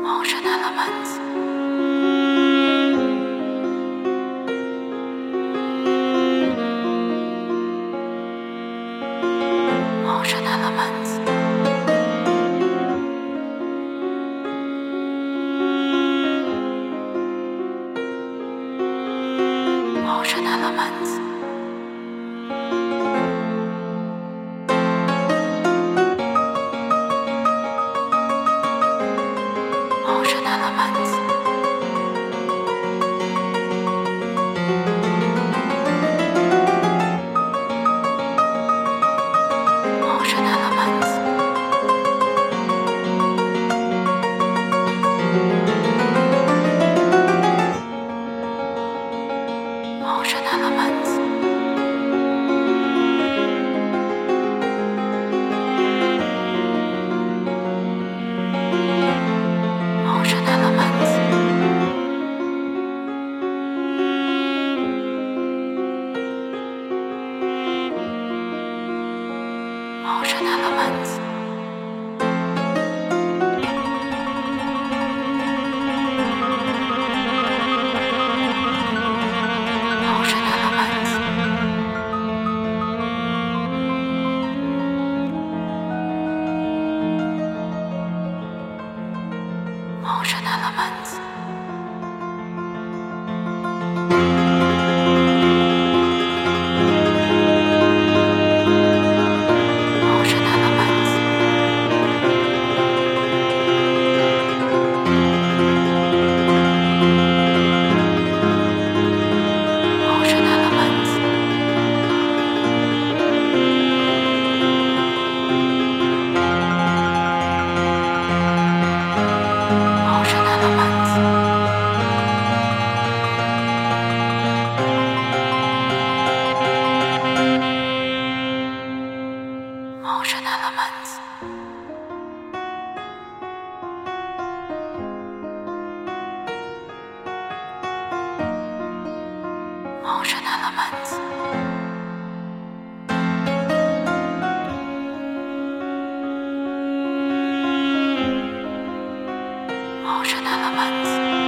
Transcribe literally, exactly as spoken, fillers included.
Ocean elements. Ocean elements. Ocean elements. Ocean elements. Ocean elements. Ocean elements. Ocean elements. Ocean elements. Ocean elements. Ocean elements. Ocean elements. Ocean elements. Ocean elements. Ocean elements. Ocean elements. Ocean elements.